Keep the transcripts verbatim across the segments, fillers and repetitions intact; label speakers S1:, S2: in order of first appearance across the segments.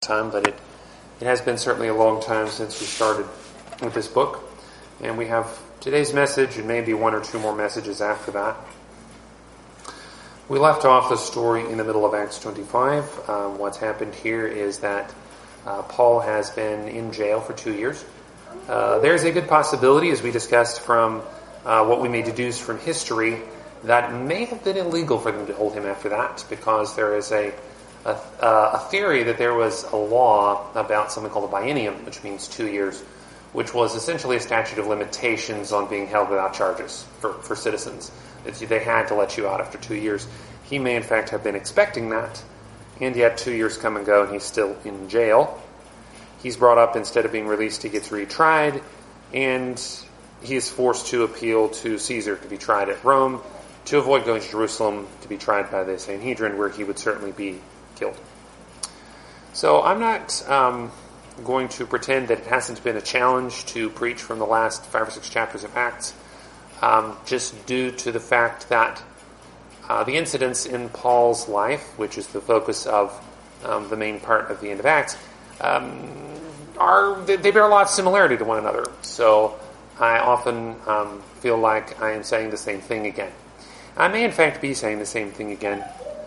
S1: time, but it, it has been certainly a long time since we started with this book. And we have today's message and maybe one or two more messages after that. We left off the story in the middle of Acts twenty-five. Um, what's happened here is that uh, Paul has been in jail for two years. Uh, there's a good possibility, as we discussed from uh, what we may deduce from history, that may have been illegal for them to hold him after that, because there is a A, uh, a theory that there was a law about something called a biennium, which means two years, which was essentially a statute of limitations on being held without charges for, for citizens. It's, they had to let you out after two years. He may, in fact, have been expecting that, and yet two years come and go, and he's still in jail. He's brought up, instead of being released, he gets retried, and he is forced to appeal to Caesar to be tried at Rome, to avoid going to Jerusalem to be tried by the Sanhedrin, where he would certainly be killed. So I'm not um, going to pretend that it hasn't been a challenge to preach from the last five or six chapters of Acts, um, just due to the fact that uh, the incidents in Paul's life, which is the focus of um, the main part of the end of Acts, um, are they, they bear a lot of similarity to one another. So I often um, feel like I am saying the same thing again. I may in fact be saying the same thing again.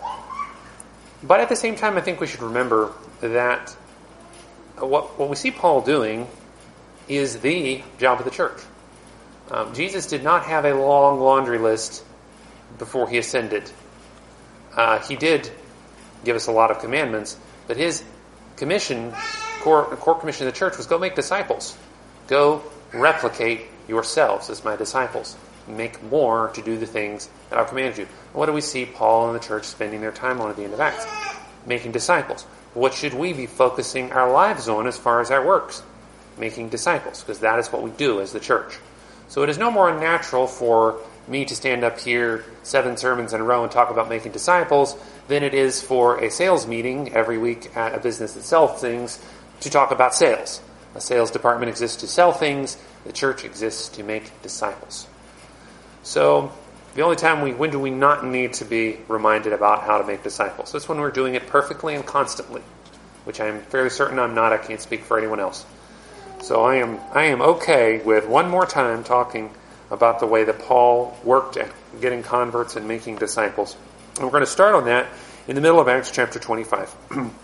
S1: But at the same time, I think we should remember that what, what we see Paul doing is the job of the church. Um, Jesus did not have a long laundry list before he ascended. Uh, he did give us a lot of commandments, but his commission, core, core commission of the church, was go make disciples. Go replicate yourselves as my disciples. Make more to do the things that I've commanded you. And what do we see Paul and the church spending their time on at the end of Acts? Making disciples. What should we be focusing our lives on as far as our works? Making disciples, because that is what we do as the church. So it is no more natural for me to stand up here seven sermons in a row and talk about making disciples than it is for a sales meeting every week at a business that sells things to talk about sales. A sales department exists to sell things. The church exists to make disciples. So the only time we, when do we not need to be reminded about how to make disciples? That's when we're doing it perfectly and constantly, which I'm fairly certain I'm not. I can't speak for anyone else. So I am, I am okay with one more time talking about the way that Paul worked at getting converts and making disciples. And we're going to start on that in the middle of Acts chapter twenty-five.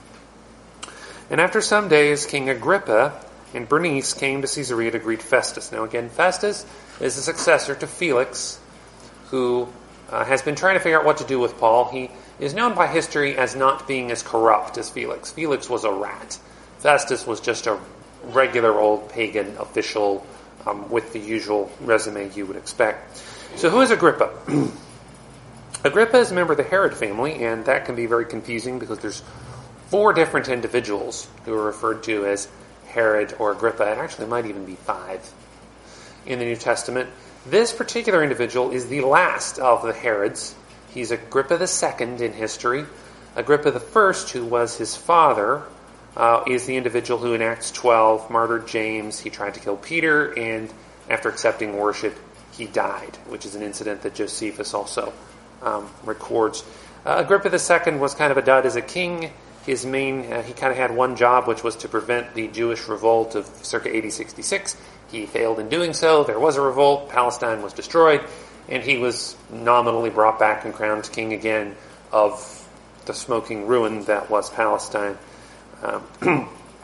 S1: And after some days, King Agrippa and Bernice came to Caesarea to greet Festus. Now again, Festus is the successor to Felix, who uh, has been trying to figure out what to do with Paul. He is known by history as not being as corrupt as Felix. Felix was a rat. Festus was just a regular old pagan official um, with the usual resume you would expect. So who is Agrippa? Agrippa is a member of the Herod family, and that can be very confusing because there's four different individuals who are referred to as Herod or Agrippa, and actually might even be five in the New Testament. This particular individual is the last of the Herods. He's Agrippa the Second in history. Agrippa the First, who was his father, uh, is the individual who in Acts twelve martyred James. He tried to kill Peter, and after accepting worship, he died, which is an incident that Josephus also um, records. Uh, Agrippa the Second was kind of a dud as a king. His main, uh, he kind of had one job, which was to prevent the Jewish revolt of circa A D sixty-six. He failed in doing so. There was a revolt. Palestine was destroyed. And he was nominally brought back and crowned king again of the smoking ruin that was Palestine. Um,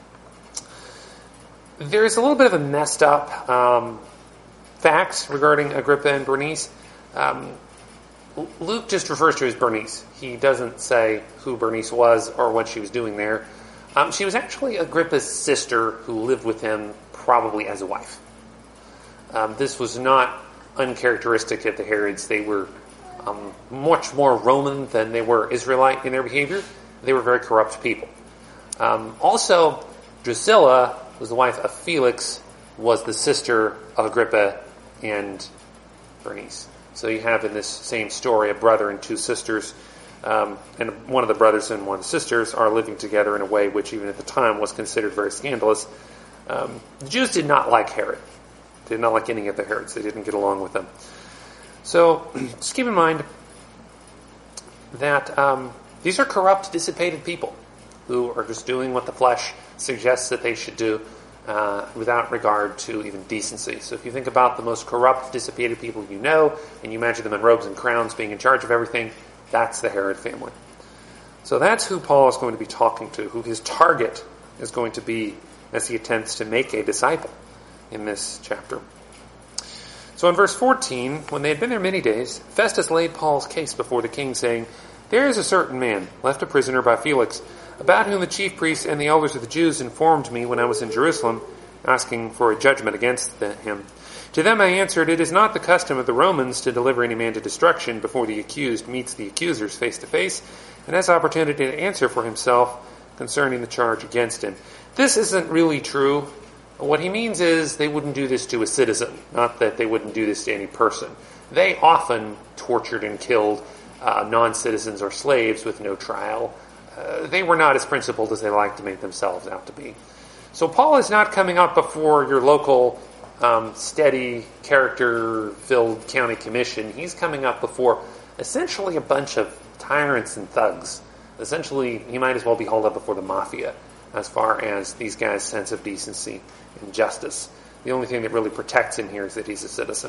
S1: there's a little bit of a messed up um, facts regarding Agrippa and Bernice. Um, Luke just refers to her as Bernice. He doesn't say who Bernice was or what she was doing there. Um, she was actually Agrippa's sister who lived with him probably as a wife. Um, this was not uncharacteristic of the Herods. They were um, much more Roman than they were Israelite in their behavior. They were very corrupt people. Um, also, Drusilla, who was the wife of Felix, was the sister of Agrippa and Bernice. So you have in this same story a brother and two sisters, um, and one of the brothers and one of the sisters are living together in a way which even at the time was considered very scandalous. Um, the Jews did not like Herod. They did not like any of the Herods. They didn't get along with them. So just keep in mind that um, these are corrupt, dissipated people. who are just doing what the flesh suggests that they should do uh, without regard to even decency. So if you think about the most corrupt, dissipated people you know, and you imagine them in robes and crowns being in charge of everything, that's the Herod family. So that's who Paul is going to be talking to, who his target is going to be as he attempts to make a disciple in this chapter. So in verse fourteen, when they had been there many days, Festus laid Paul's case before the king, saying, "There is a certain man, left a prisoner by Felix, about whom the chief priests and the elders of the Jews informed me when I was in Jerusalem, asking for a judgment against the, him. To them I answered, it is not the custom of the Romans to deliver any man to destruction before the accused meets the accusers face to face, and has opportunity to answer for himself concerning the charge against him." This isn't really true. What he means is they wouldn't do this to a citizen, not that they wouldn't do this to any person. They often tortured and killed uh, non-citizens or slaves with no trial. Uh, they were not as principled as they like to make themselves out to be. So Paul is not coming up before your local um, steady, character-filled county commission. He's coming up before essentially a bunch of tyrants and thugs. Essentially, he might as well be hauled up before the mafia as far as these guys' sense of decency and justice. The only thing that really protects him here is that he's a citizen.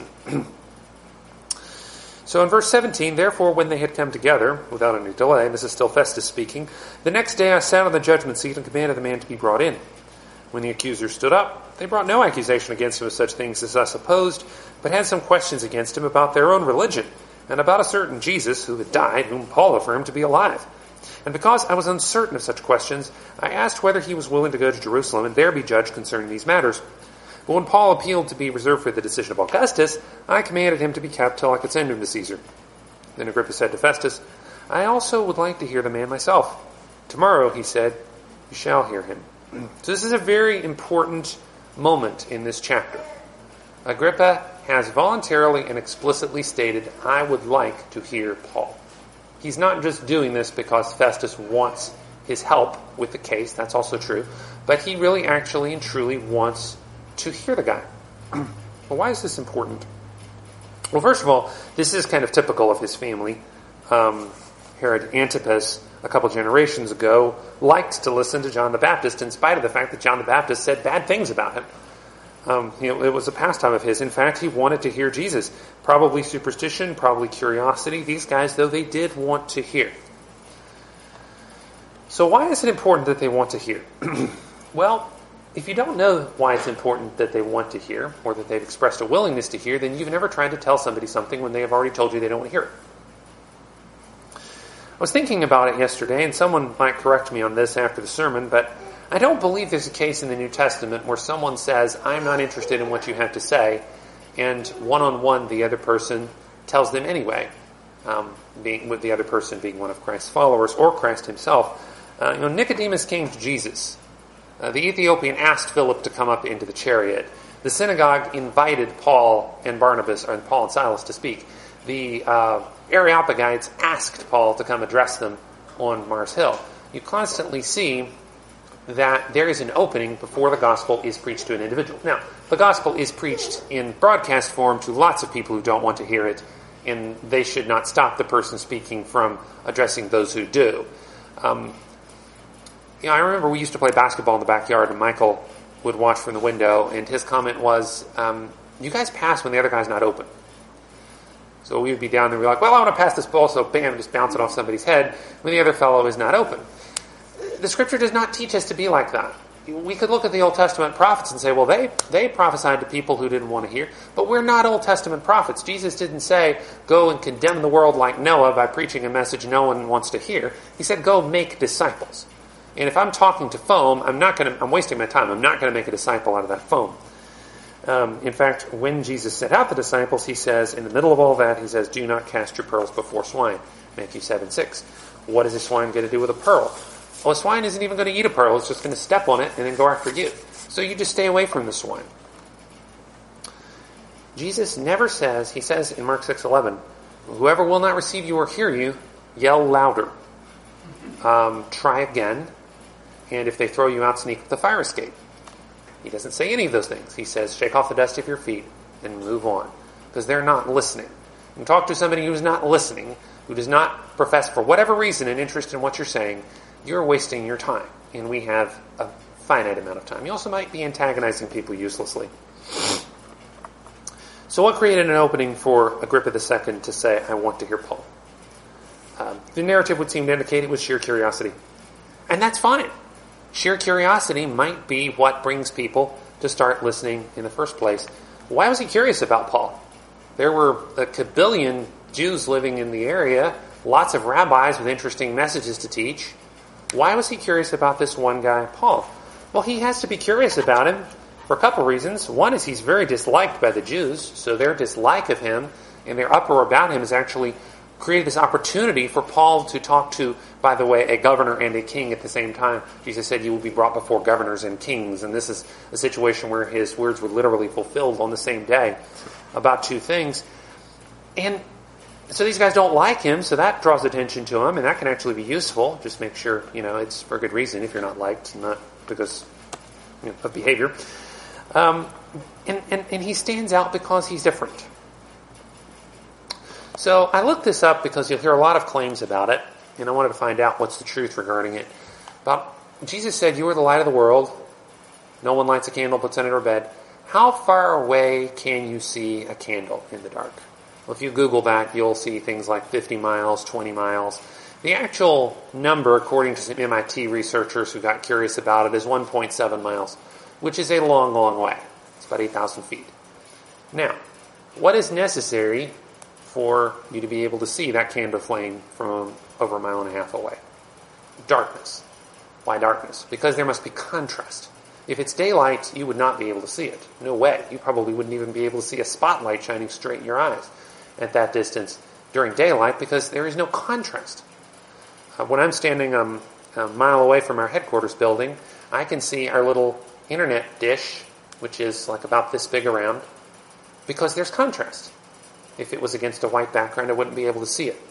S1: So in verse seventeen, therefore, when they had come together, without any delay, this is still Festus speaking, the next day I sat on the judgment seat and commanded the man to be brought in. When the accusers stood up, they brought no accusation against him of such things as us supposed, but had some questions against him about their own religion, and about a certain Jesus who had died, whom Paul affirmed to be alive. And because I was uncertain of such questions, I asked whether he was willing to go to Jerusalem and there be judged concerning these matters. But when Paul appealed to be reserved for the decision of Augustus, I commanded him to be kept till I could send him to Caesar. Then Agrippa said to Festus, I also would like to hear the man myself. Tomorrow, he said, you shall hear him. So this is a very important moment in this chapter. Agrippa has voluntarily and explicitly stated, I would like to hear Paul. He's not just doing this because Festus wants his help with the case, that's also true, but he really actually and truly wants to hear the guy. Well, why is this important? Well, first of all, this is kind of typical of his family. Um, Herod Antipas, a couple generations ago, liked to listen to John the Baptist in spite of the fact that John the Baptist said bad things about him. Um, you know, it was a pastime of his. In fact, he wanted to hear Jesus. Probably superstition, probably curiosity. These guys, though, they did want to hear. So why is it important that they want to hear? Well, if you don't know why it's important that they want to hear, or that they've expressed a willingness to hear, then you've never tried to tell somebody something when they have already told you they don't want to hear it. I was thinking about it yesterday, and someone might correct me on this after the sermon, but I don't believe there's a case in the New Testament where someone says, I'm not interested in what you have to say, and one-on-one the other person tells them anyway, um, being, with the other person being one of Christ's followers, or Christ himself. Uh, you know, Nicodemus came to Jesus. Uh, the Ethiopian asked Philip to come up into the chariot. The synagogue invited Paul and Barnabas, or Paul and Silas, to speak. The uh, Areopagites asked Paul to come address them on Mars Hill. You constantly see that there is an opening before the gospel is preached to an individual. Now, the gospel is preached in broadcast form to lots of people who don't want to hear it, and they should not stop the person speaking from addressing those who do. Um, you know, I remember we used to play basketball in the backyard, and Michael would watch from the window, and his comment was, um, you guys pass when the other guy's not open. So we would be down there and be like, well, I want to pass this ball, so bam, just bounce it off somebody's head when the other fellow is not open. The Scripture does not teach us to be like that. We could look at the Old Testament prophets and say, well, they, they prophesied to people who didn't want to hear, but we're not Old Testament prophets. Jesus didn't say, go and condemn the world like Noah by preaching a message no one wants to hear. He said, go make disciples. And if I'm talking to foam, I'm not going to, I'm wasting my time. I'm not going to make a disciple out of that foam. Um, in fact, when Jesus sent out the disciples, he says, in the middle of all that, he says, do not cast your pearls before swine. Matthew seven six. What is a swine going to do with a pearl? Well, a swine isn't even going to eat a pearl. It's just going to step on it and then go after you. So you just stay away from the swine. Jesus never says, he says in Mark six eleven, whoever will not receive you or hear you, yell louder. Um, try again. And if they throw you out, sneak the fire escape. He doesn't say any of those things. He says, shake off the dust of your feet and move on. Because they're not listening. You can talk to somebody who's not listening, who does not profess for whatever reason an interest in what you're saying, you're wasting your time, and we have a finite amount of time. You also might be antagonizing people uselessly. So what created an opening for Agrippa the Second to say, I want to hear Paul? Um, the narrative would seem to indicate it was sheer curiosity. And that's fine. Sheer curiosity might be what brings people to start listening in the first place. Why was he curious about Paul? There were a kabillion Jews living in the area, lots of rabbis with interesting messages to teach. Why was he curious about this one guy, Paul? Well, he has to be curious about him for a couple reasons. One is he's very disliked by the Jews, so their dislike of him and their uproar about him has actually created this opportunity for Paul to talk to, by the way, a governor and a king at the same time. Jesus said, you will be brought before governors and kings, and this is a situation where his words were literally fulfilled on the same day about two things. And so these guys don't like him, so that draws attention to him, and that can actually be useful. Just make sure, you know, it's for a good reason if you're not liked, not because you know, of behavior. Um, and, and, and he stands out because he's different. So I looked this up because you'll hear a lot of claims about it, and I wanted to find out what's the truth regarding it. About Jesus said, you are the light of the world. No one lights a candle, puts it under a bed. How far away can you see a candle in the dark? Well, if you Google that, you'll see things like fifty miles, twenty miles. The actual number, according to some M I T researchers who got curious about it, is one point seven miles, which is a long, long way. It's about eight thousand feet. Now, what is necessary for you to be able to see that candle flame from over a mile and a half away? Darkness. Why darkness? Because there must be contrast. If it's daylight, you would not be able to see it. No way. You probably wouldn't even be able to see a spotlight shining straight in your eyes at that distance during daylight because there is no contrast. Uh, when I'm standing um, a mile away from our headquarters building, I can see our little internet dish, which is like about this big around, because there's contrast. If it was against a white background, I wouldn't be able to see it.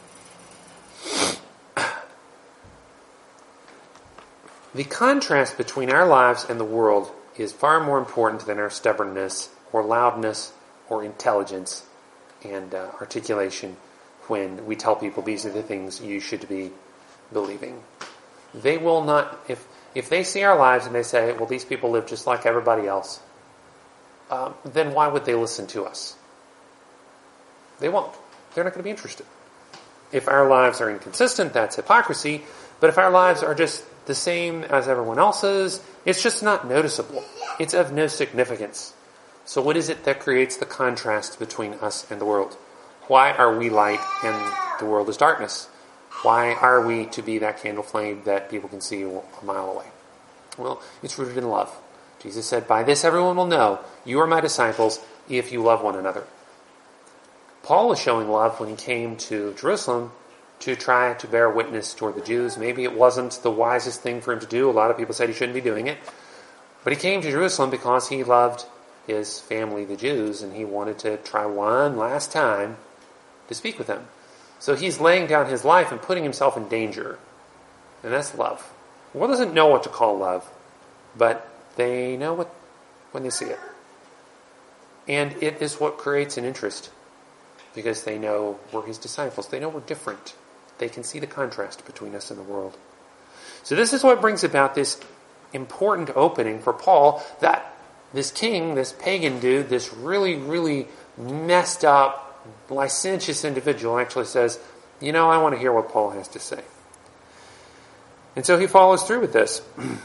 S1: The contrast between our lives and the world is far more important than our stubbornness or loudness or intelligence and uh, articulation when we tell people these are the things you should be believing. They will not, if if they see our lives and they say, well, these people live just like everybody else, um, then why would they listen to us? They won't. They're not going to be interested. If our lives are inconsistent, that's hypocrisy. But if our lives are just the same as everyone else's, it's just not noticeable. It's of no significance. So what is it that creates the contrast between us and the world? Why are we light and the world is darkness? Why are we to be that candle flame that people can see a mile away? Well, it's rooted in love. Jesus said, by this everyone will know you are my disciples if you love one another. Paul was showing love when he came to Jerusalem to try to bear witness toward the Jews. Maybe it wasn't the wisest thing for him to do. A lot of people said he shouldn't be doing it. But he came to Jerusalem because he loved his family, the Jews, and he wanted to try one last time to speak with them. So he's laying down his life and putting himself in danger. And that's love. The world doesn't know what to call love, but they know what when they see it. And it is what creates an interest, because they know we're his disciples. They know we're different. They can see the contrast between us and the world. So this is what brings about this important opening for Paul, that this king, this pagan dude, this really, really messed up, licentious individual actually says, you know, I want to hear what Paul has to say. And so he follows through with this.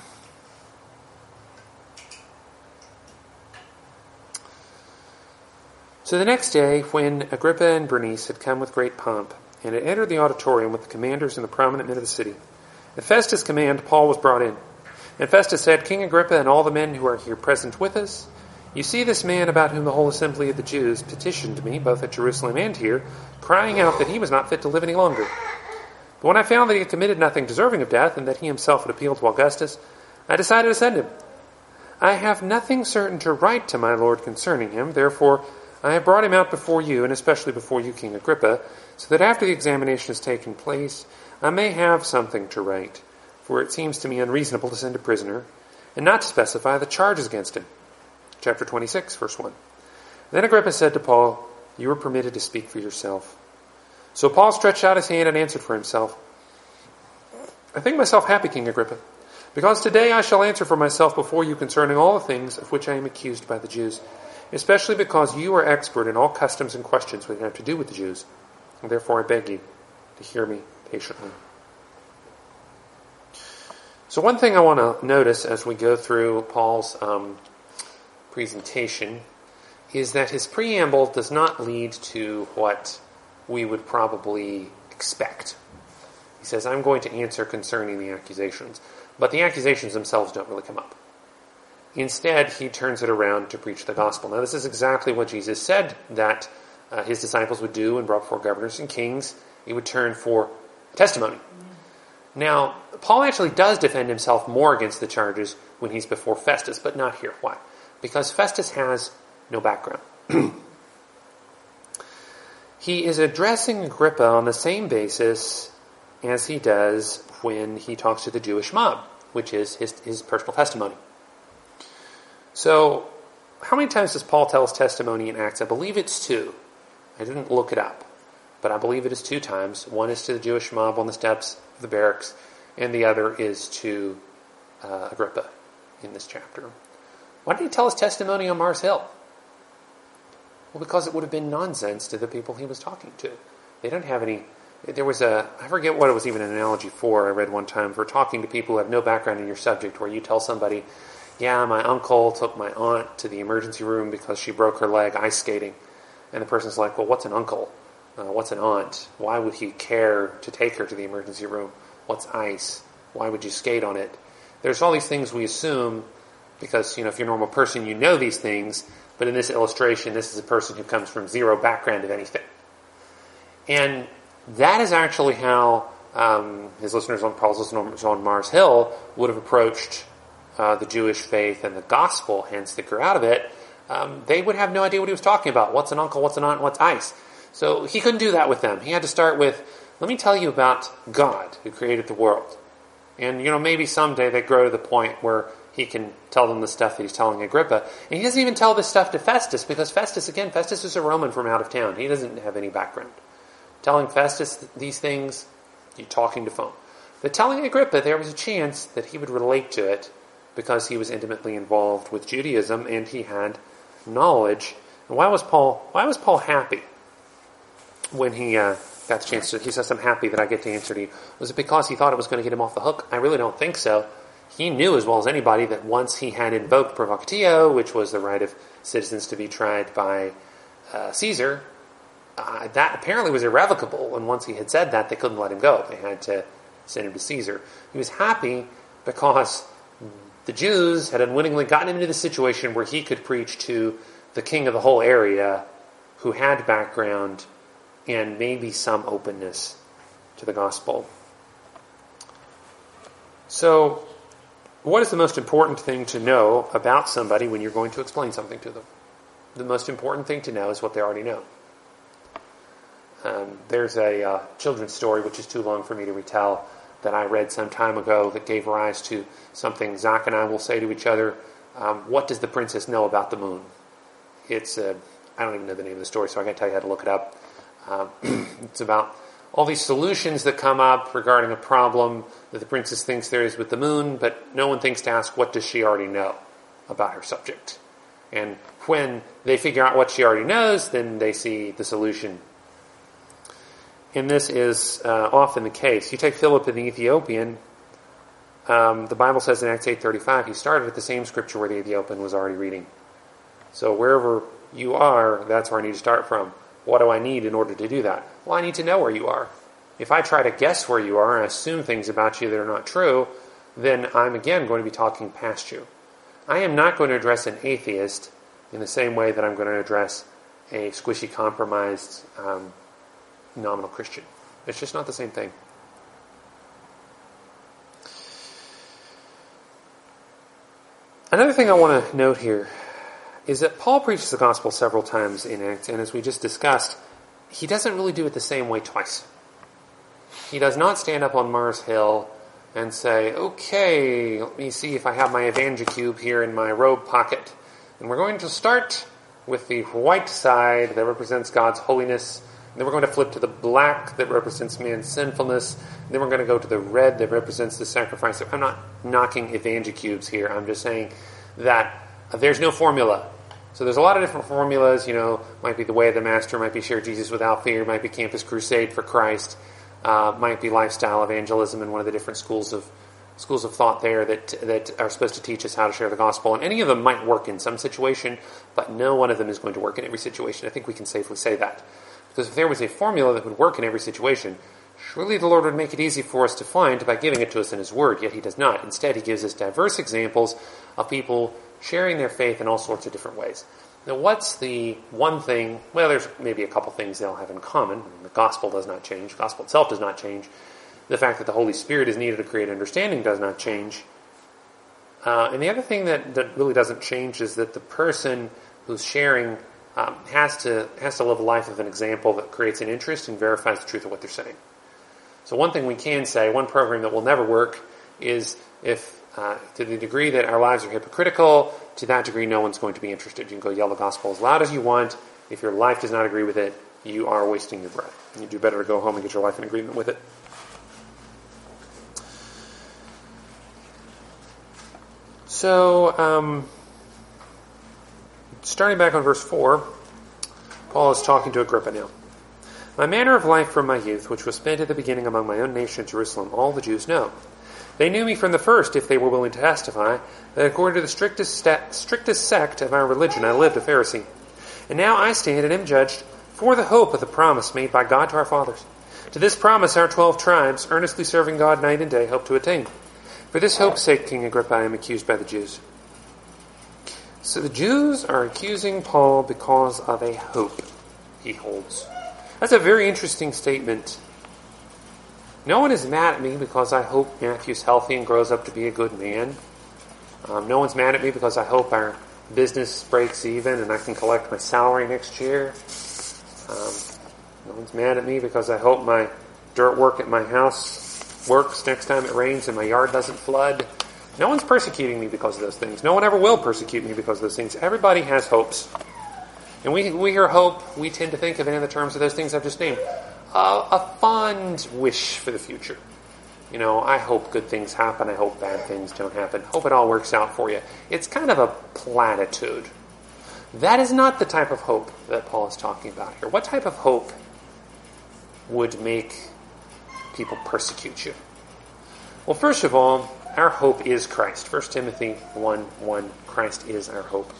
S1: So the next day, when Agrippa and Bernice had come with great pomp, and had entered the auditorium with the commanders and the prominent men of the city, at Festus' command, Paul was brought in. And Festus said, King Agrippa and all the men who are here present with us, you see this man about whom the whole assembly of the Jews petitioned me, both at Jerusalem and here, crying out that he was not fit to live any longer. But when I found that he had committed nothing deserving of death, and that he himself would appeal to Augustus, I decided to send him. I have nothing certain to write to my lord concerning him, therefore I have brought him out before you, and especially before you, King Agrippa, so that after the examination has taken place, I may have something to write. For it seems to me unreasonable to send a prisoner, and not to specify the charges against him. Chapter twenty-six, verse one. Then Agrippa said to Paul, you are permitted to speak for yourself. So Paul stretched out his hand and answered for himself. I think myself happy, King Agrippa, because today I shall answer for myself before you concerning all the things of which I am accused by the Jews, especially because you are expert in all customs and questions which have to do with the Jews. And therefore I beg you to hear me patiently. So one thing I want to notice as we go through Paul's um, presentation is that his preamble does not lead to what we would probably expect. He says, I'm going to answer concerning the accusations. But the accusations themselves don't really come up. Instead, he turns it around to preach the gospel. Now, this is exactly what Jesus said that uh, his disciples would do when brought before governors and kings. He would turn for testimony. Now, Paul actually does defend himself more against the charges when he's before Festus, but not here. Why? Because Festus has no background. He is addressing Agrippa on the same basis as he does when he talks to the Jewish mob, which is his, his personal testimony. So, how many times does Paul tell his testimony in Acts? I believe it's two. I didn't look it up, but I believe it is two times. One is to the Jewish mob on the steps of the barracks, and the other is to uh, Agrippa in this chapter. Why did he tell his testimony on Mars Hill? Well, because it would have been nonsense to the people he was talking to. They don't have any... There was a... I forget what it was even an analogy for. I read one time for talking to people who have no background in your subject, where you tell somebody, yeah, my uncle took my aunt to the emergency room because she broke her leg ice skating. And the person's like, well, what's an uncle? Uh, what's an aunt? Why would he care to take her to the emergency room? What's ice? Why would you skate on it? There's all these things we assume because, you know, if you're a normal person, you know these things. But in this illustration, this is a person who comes from zero background of anything. And that is actually how um, his listeners on Paul's listeners on Mars Hill would have approached uh, the Jewish faith and the gospel, hence they grew out of it. Um, they would have no idea what he was talking about. What's an uncle, what's an aunt, what's ice? So he couldn't do that with them. He had to start with, let me tell you about God who created the world. And, you know, maybe someday they grow to the point where he can tell them the stuff that he's telling Agrippa. And he doesn't even tell this stuff to Festus, because Festus, again, Festus is a Roman from out of town. He doesn't have any background. Telling Festus these things, you're talking to phone. But telling Agrippa, there was a chance that he would relate to it because he was intimately involved with Judaism and he had knowledge. And why was Paul, why was Paul happy when he uh, got the chance to, he says, I'm happy that I get to answer to you. Was it because he thought it was going to get him off the hook? I really don't think so. He knew as well as anybody that once he had invoked provocatio, which was the right of citizens to be tried by uh, Caesar, uh, that apparently was irrevocable. And once he had said that, they couldn't let him go. They had to send him to Caesar. He was happy because the Jews had unwittingly gotten him into the situation where he could preach to the king of the whole area who had background and maybe some openness to the gospel. So, what is the most important thing to know about somebody when you're going to explain something to them? The most important thing to know is what they already know. Um, there's a uh, children's story, which is too long for me to retell, that I read some time ago that gave rise to something Zach and I will say to each other. Um, what does the princess know about the moon? It's, uh, I don't even know the name of the story, so I can't tell you how to look it up. Um, it's about all these solutions that come up regarding a problem that the princess thinks there is with the moon, but no one thinks to ask, what does she already know about her subject? And when they figure out what she already knows, then they see the solution. And this is uh, often the case. You take Philip and the Ethiopian, um, the Bible says in Acts eight thirty-five, he started at the same scripture where the Ethiopian was already reading. So wherever you are, that's where I need to start from. What do I need in order to do that? Well, I need to know where you are. If I try to guess where you are and assume things about you that are not true, then I'm again going to be talking past you. I am not going to address an atheist in the same way that I'm going to address a squishy, compromised, um, nominal Christian. It's just not the same thing. Another thing I want to note here is that Paul preaches the gospel several times in Acts, and as we just discussed, he doesn't really do it the same way twice. He does not stand up on Mars Hill and say, okay, let me see if I have my Evangicube here in my robe pocket. And we're going to start with the white side that represents God's holiness, Then we're going to flip to the black that represents man's sinfulness. Then we're going to go to the red that represents the sacrifice. I'm not knocking EvangeCubes here. I'm just saying that uh, there's no formula. So there's a lot of different formulas. You know, might be the way of the master, might be share Jesus without fear, might be Campus Crusade for Christ, uh, might be lifestyle evangelism in one of the different schools of schools of thought there that that are supposed to teach us how to share the gospel. And any of them might work in some situation, but no one of them is going to work in every situation. I think we can safely say that. Because if there was a formula that would work in every situation, surely the Lord would make it easy for us to find by giving it to us in His Word, yet He does not. Instead, He gives us diverse examples of people sharing their faith in all sorts of different ways. Now, what's the one thing? Well, there's maybe a couple things they'll have in common. The gospel does not change. The gospel itself does not change. The fact that the Holy Spirit is needed to create understanding does not change. Uh, and the other thing that, that really doesn't change is that the person who's sharing um, has to has to live a life of an example that creates an interest and verifies the truth of what they're saying. So one thing we can say, one program that will never work, is if uh, to the degree that our lives are hypocritical, to that degree no one's going to be interested. You can go yell the gospel as loud as you want. If your life does not agree with it, you are wasting your breath. You do better to go home and get your life in agreement with it. So, um, starting back on verse four, Paul is talking to Agrippa now. My manner of life from my youth, which was spent at the beginning among my own nation, Jerusalem, all the Jews know. They knew me from the first, if they were willing to testify, that according to the strictest, sta- strictest sect of our religion, I lived a Pharisee. And now I stand and am judged for the hope of the promise made by God to our fathers. To this promise our twelve tribes, earnestly serving God night and day, hope to attain. For this hope's sake, King Agrippa, I am accused by the Jews. So the Jews are accusing Paul because of a hope he holds. That's a very interesting statement. No one is mad at me because I hope Matthew's healthy and grows up to be a good man. Um, no one's mad at me because I hope our business breaks even and I can collect my salary next year. Um, no one's mad at me because I hope my dirt work at my house works next time it rains and my yard doesn't flood. No one's persecuting me because of those things. No one ever will persecute me because of those things. Everybody has hopes. And we we hear hope, we tend to think of it in the terms of those things I've just named. Uh, a fond wish for the future. You know, I hope good things happen. I hope bad things don't happen. Hope it all works out for you. It's kind of a platitude. That is not the type of hope that Paul is talking about here. What type of hope would make people persecute you? Well, first of all, our hope is Christ. First Timothy one one, Christ is our hope.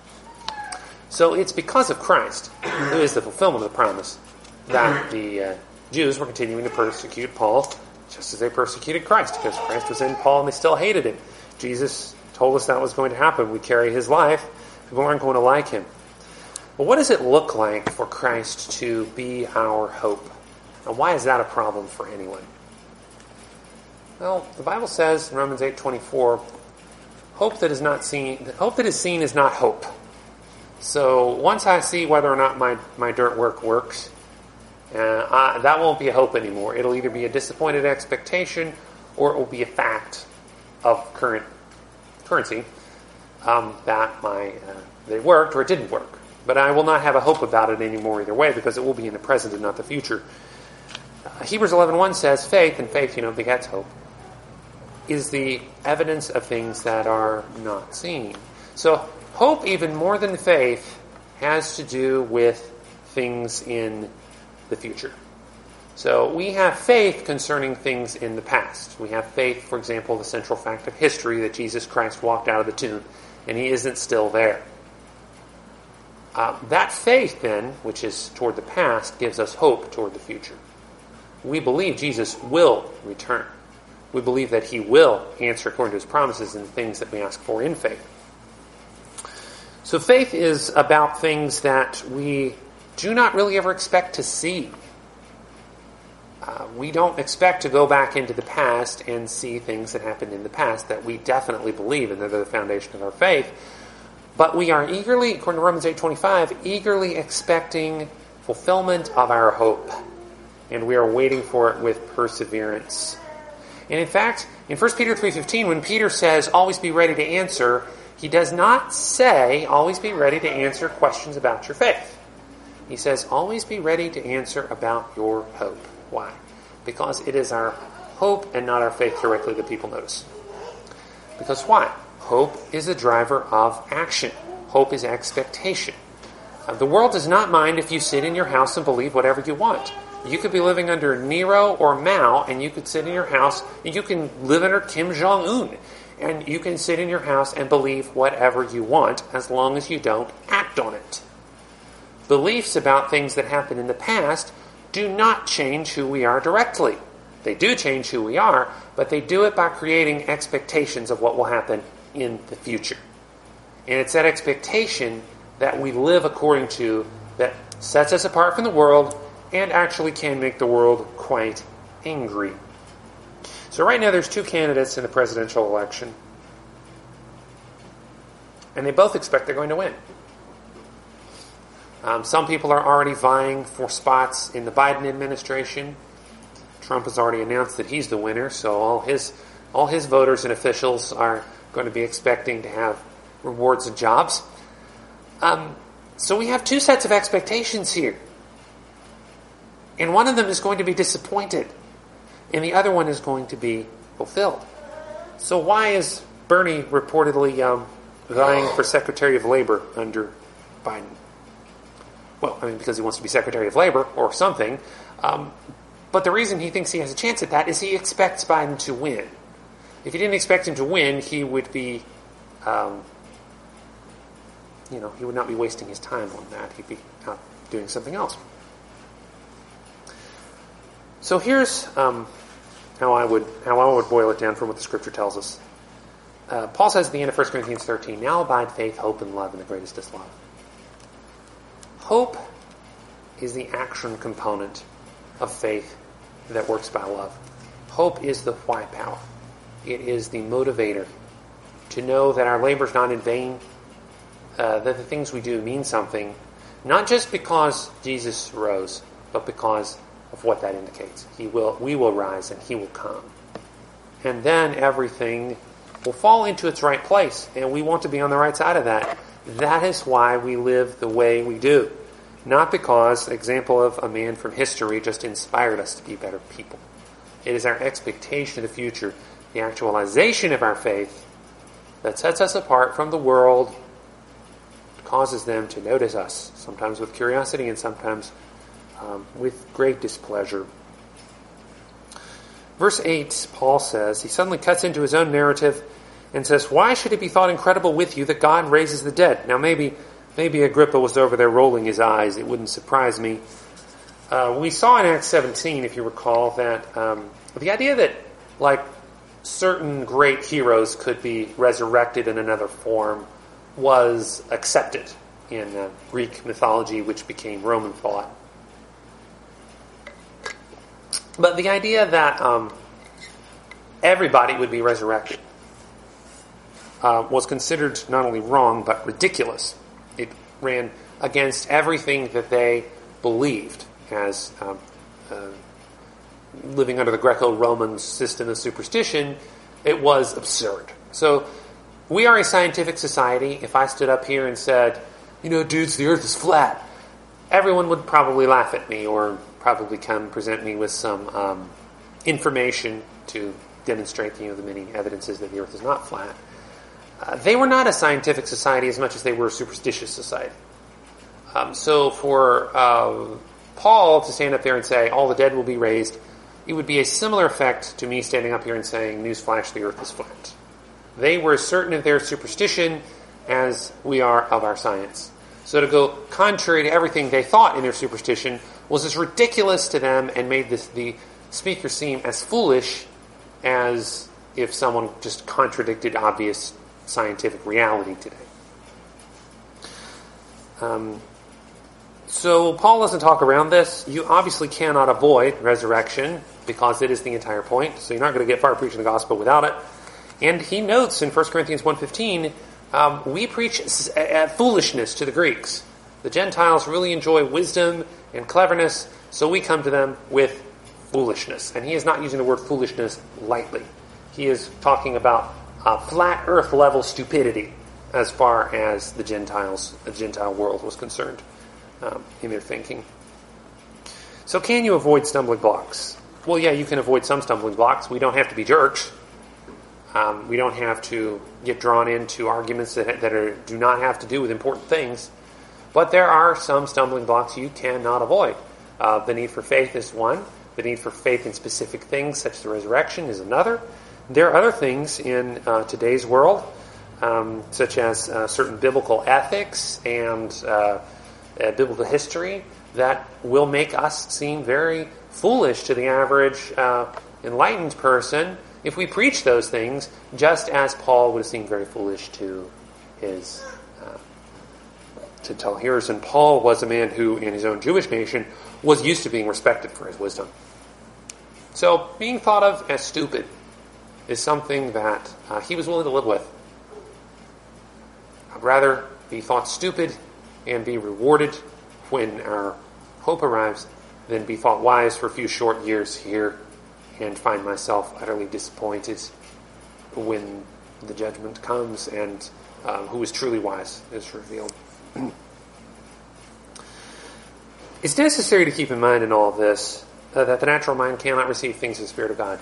S1: So it's because of Christ, who is the fulfillment of the promise, that the uh, Jews were continuing to persecute Paul just as they persecuted Christ, because Christ was in Paul and they still hated him. Jesus told us that was going to happen. We carry his life. People aren't going to like him. But what does it look like for Christ to be our hope? And why is that a problem for anyone? Well, the Bible says in Romans eight twenty-four, hope that is not seen, hope that is seen is not hope. So once I see whether or not my, my dirt work works, uh, I, that won't be a hope anymore. It'll either be a disappointed expectation or it will be a fact of current currency um, that my uh, they worked or it didn't work. But I will not have a hope about it anymore either way because it will be in the present and not the future. Uh, Hebrews eleven one says faith, and faith, you know, begets hope, is the evidence of things that are not seen. So hope, even more than faith, has to do with things in the future. So we have faith concerning things in the past. We have faith, for example, the central fact of history that Jesus Christ walked out of the tomb and he isn't still there. Uh, that faith, then, which is toward the past, gives us hope toward the future. We believe Jesus will return. We believe that he will answer according to his promises in the things that we ask for in faith. So faith is about things that we do not really ever expect to see. Uh, we don't expect to go back into the past and see things that happened in the past that we definitely believe, and they're the foundation of our faith. But we are eagerly, according to Romans eight twenty-five, eagerly expecting fulfillment of our hope. And we are waiting for it with perseverance. And in fact, in First Peter three fifteen, when Peter says, always be ready to answer, he does not say, always be ready to answer questions about your faith. He says, always be ready to answer about your hope. Why? Because it is our hope and not our faith directly that people notice. Because why? Hope is a driver of action. Hope is expectation. Uh, the world does not mind if you sit in your house and believe whatever you want. You could be living under Nero or Mao, and you could sit in your house, and you can live under Kim Jong-un, and you can sit in your house and believe whatever you want as long as you don't act on it. Beliefs about things that happened in the past do not change who we are directly. They do change who we are, but they do it by creating expectations of what will happen in the future. And it's that expectation that we live according to that sets us apart from the world and actually can make the world quite angry. So right now there's two candidates in the presidential election, and they both expect they're going to win. Um, some people are already vying for spots in the Biden administration. Trump has already announced that he's the winner, so all his all his voters and officials are going to be expecting to have rewards and jobs. Um, so we have two sets of expectations here. And one of them is going to be disappointed, and the other one is going to be fulfilled. So why is Bernie reportedly um, vying for Secretary of Labor under Biden? Well, I mean, because he wants to be Secretary of Labor or something. Um, but the reason he thinks he has a chance at that is he expects Biden to win. If he didn't expect him to win, he would be, um, you know, he would not be wasting his time on that. He'd be out doing something else. So here's um, how I would how I would boil it down from what the Scripture tells us. Uh, Paul says at the end of First Corinthians thirteen, "Now abide faith, hope, and love, and the greatest is love." Hope is the action component of faith that works by love. Hope is the why power. It is the motivator to know that our labor is not in vain, uh, that the things we do mean something, not just because Jesus rose, but because of what that indicates. He will, we will rise and he will come. And then everything will fall into its right place, and we want to be on the right side of that. That is why we live the way we do. Not because the example of a man from history just inspired us to be better people. It is our expectation of the future, the actualization of our faith, that sets us apart from the world, causes them to notice us, sometimes with curiosity and sometimes um, with great displeasure. Verse eight, Paul says, he suddenly cuts into his own narrative and says, "Why should it be thought incredible with you that God raises the dead?" Now maybe maybe Agrippa was over there rolling his eyes. It wouldn't surprise me. Uh, we saw in Acts seventeen, if you recall, that um, the idea that like certain great heroes could be resurrected in another form was accepted in uh, Greek mythology, which became Roman thought. But the idea that um, everybody would be resurrected uh, was considered not only wrong, but ridiculous. It ran against everything that they believed as um, uh, living under the Greco-Roman system of superstition. It was absurd. So we are a scientific society. If I stood up here and said, you know, dudes, the earth is flat, everyone would probably laugh at me or probably come present me with some um, information to demonstrate, you know, the many evidences that the earth is not flat. Uh, they were not a scientific society as much as they were a superstitious society. Um, so for uh, Paul to stand up there and say, all the dead will be raised, it would be a similar effect to me standing up here and saying, newsflash, the earth is flat. They were as certain of their superstition as we are of our science. So to go contrary to everything they thought in their superstition was as ridiculous to them and made this, the speaker seem as foolish as if someone just contradicted obvious scientific reality today. Um, so Paul doesn't talk around this. You obviously cannot avoid resurrection because it is the entire point. So you're not going to get far preaching the gospel without it. And he notes in First Corinthians one fifteen, um, we preach foolishness to the Greeks. The Gentiles really enjoy wisdom and cleverness, so we come to them with foolishness. And he is not using the word foolishness lightly. He is talking about uh, flat earth level stupidity as far as the Gentiles, the Gentile world was concerned. um, in their thinking. So can you avoid stumbling blocks? Well, yeah, you can avoid some stumbling blocks. We don't have to be jerks. Um, we don't have to get drawn into arguments that, that are, do not have to do with important things. But there are some stumbling blocks you cannot avoid. Uh, the need for faith is one. The need for faith in specific things, such as the resurrection, is another. There are other things in uh, today's world, um, such as uh, certain biblical ethics and uh, uh, biblical history, that will make us seem very foolish to the average uh, enlightened person if we preach those things, just as Paul would have seemed very foolish to his uh, to tell hearers. And Paul was a man who, in his own Jewish nation, was used to being respected for his wisdom. So, being thought of as stupid is something that uh, he was willing to live with. I'd rather be thought stupid and be rewarded when our hope arrives than be thought wise for a few short years here and find myself utterly disappointed when the judgment comes and uh, who is truly wise is revealed. It's necessary to keep in mind in all of this uh, that the natural mind cannot receive things of the Spirit of God.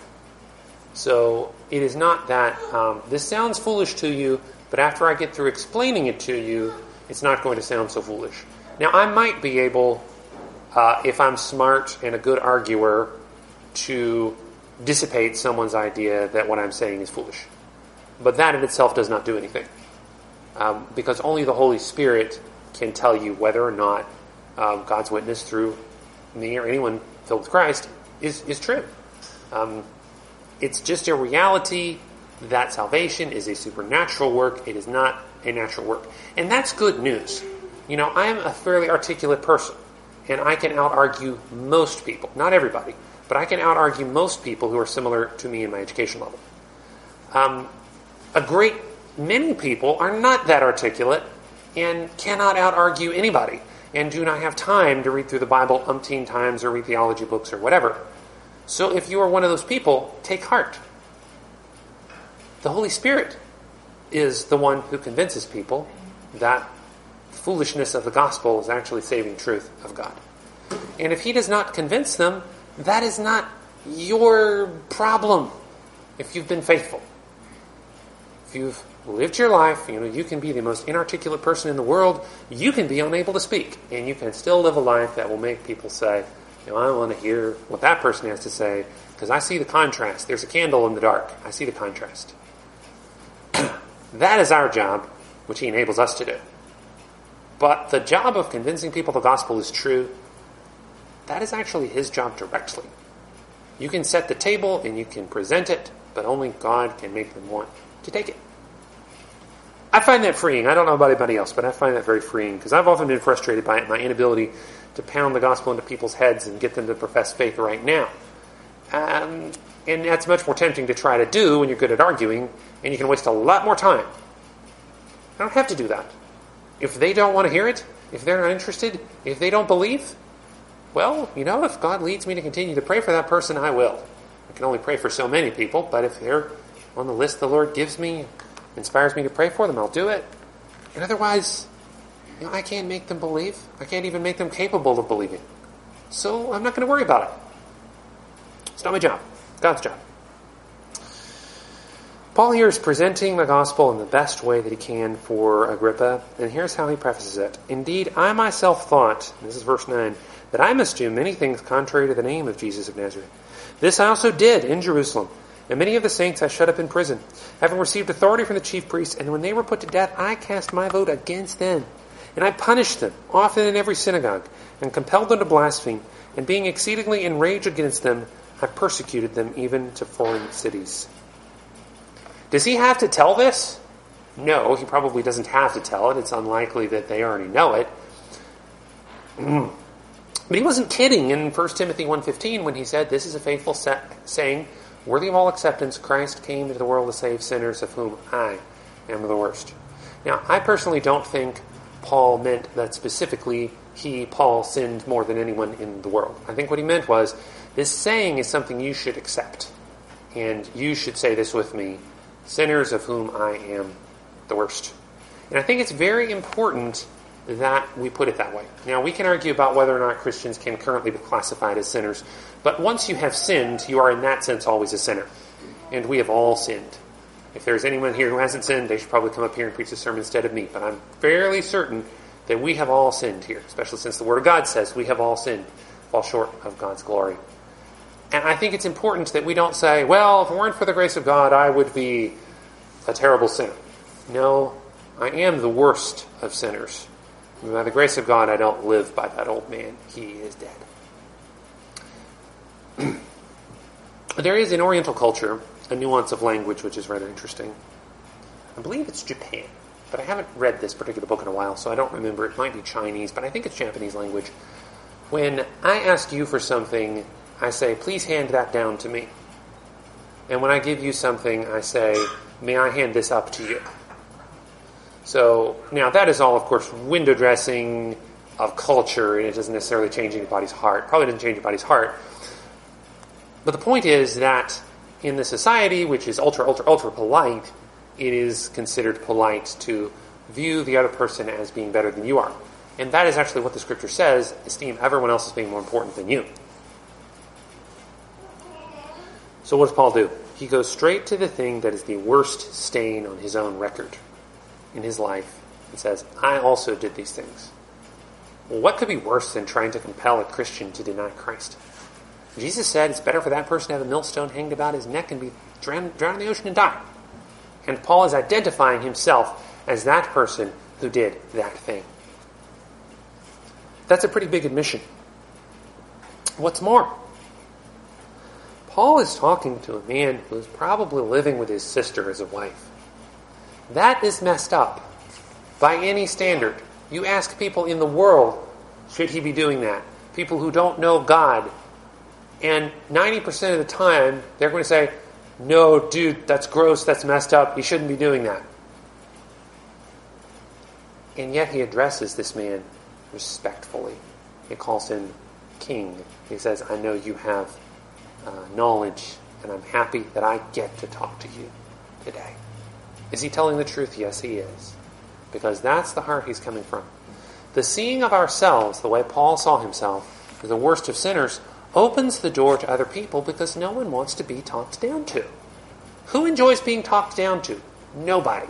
S1: So it is not that um, this sounds foolish to you, but after I get through explaining it to you, it's not going to sound so foolish. Now, I might be able, uh, if I'm smart and a good arguer, to dissipate someone's idea that what I'm saying is foolish. But that in itself does not do anything. Um, because only the Holy Spirit can tell you whether or not uh, God's witness through me or anyone filled with Christ is, is true. Um, it's just a reality that salvation is a supernatural work. It is not a natural work. And that's good news. You know, I am a fairly articulate person, and I can out-argue most people. Not everybody, but I can out-argue most people who are similar to me in my education level. Um, a great many people are not that articulate and cannot out-argue anybody and do not have time to read through the Bible umpteen times or read theology books or whatever. So if you are one of those people, take heart. The Holy Spirit is the one who convinces people that foolishness of the gospel is actually saving truth of God. And if he does not convince them, that is not your problem if you've been faithful. If you've lived your life, you know, you can be the most inarticulate person in the world, you can be unable to speak, and you can still live a life that will make people say, you know, I want to hear what that person has to say, because I see the contrast. There's a candle in the dark. I see the contrast. That is our job, which he enables us to do. But the job of convincing people the gospel is true, that is actually his job directly. You can set the table and you can present it, but only God can make them want to take it. I find that freeing. I don't know about anybody else, but I find that very freeing, because I've often been frustrated by it, my inability to pound the gospel into people's heads and get them to profess faith right now. Um, and that's much more tempting to try to do when you're good at arguing, and you can waste a lot more time. I don't have to do that. If they don't want to hear it, if they're not interested, if they don't believe, well, you know, if God leads me to continue to pray for that person, I will. I can only pray for so many people, but if they're on the list the Lord gives me, inspires me to pray for them, I'll do it. And otherwise, you know, I can't make them believe. I can't even make them capable of believing. So I'm not going to worry about it. It's not my job. It's God's job. Paul here is presenting the gospel in the best way that he can for Agrippa, and here's how he prefaces it. Indeed, I myself thought, this is verse nine, that I must do many things contrary to the name of Jesus of Nazareth. This I also did in Jerusalem, and many of the saints I shut up in prison, having received authority from the chief priests, and when they were put to death, I cast my vote against them. And I punished them, often in every synagogue, and compelled them to blaspheme, and being exceedingly enraged against them, I persecuted them even to foreign cities. Does he have to tell this? No, he probably doesn't have to tell it. It's unlikely that they already know it. But he wasn't kidding in First Timothy one fifteen when he said, this is a faithful saying, worthy of all acceptance, Christ came into the world to save sinners, of whom I am the worst. Now, I personally don't think Paul meant that specifically he, Paul, sinned more than anyone in the world. I think what he meant was, this saying is something you should accept. And you should say this with me, sinners of whom I am the worst. And I think it's very important that we put it that way. Now, we can argue about whether or not Christians can currently be classified as sinners, but once you have sinned, you are in that sense always a sinner. And we have all sinned. If there's anyone here who hasn't sinned, they should probably come up here and preach a sermon instead of me. But I'm fairly certain that we have all sinned here, especially since the Word of God says we have all sinned, fall short of God's glory. And I think it's important that we don't say, well, if it weren't for the grace of God, I would be a terrible sinner. No, I am the worst of sinners. And by the grace of God, I don't live by that old man. He is dead. There is in Oriental culture a nuance of language which is rather interesting. I believe it's Japan, but I haven't read this particular book in a while, so I don't remember. It might be Chinese, but I think it's Japanese language. When I ask you for something, I say, please hand that down to me. And when I give you something, I say, may I hand this up to you? So, now that is all, of course, window dressing of culture, and it doesn't necessarily change anybody's heart. Probably doesn't change anybody's heart. But the point is that in the society, which is ultra, ultra, ultra polite, it is considered polite to view the other person as being better than you are. And that is actually what the Scripture says, esteem everyone else as being more important than you. So what does Paul do? He goes straight to the thing that is the worst stain on his own record in his life and says, I also did these things. Well, what could be worse than trying to compel a Christian to deny Christ? Jesus said it's better for that person to have a millstone hanged about his neck and be drowned, drowned in the ocean and die. And Paul is identifying himself as that person who did that thing. That's a pretty big admission. What's more, Paul is talking to a man who is probably living with his sister as a wife. That is messed up by any standard. You ask people in the world, should he be doing that? People who don't know God. And ninety percent of the time, they're going to say, no, dude, that's gross, that's messed up, you shouldn't be doing that. And yet he addresses this man respectfully. He calls him king. He says, I know you have uh, knowledge, and I'm happy that I get to talk to you today. Is he telling the truth? Yes, he is. Because that's the heart he's coming from. The seeing of ourselves, the way Paul saw himself, as the worst of sinners, opens the door to other people because no one wants to be talked down to. Who enjoys being talked down to? Nobody.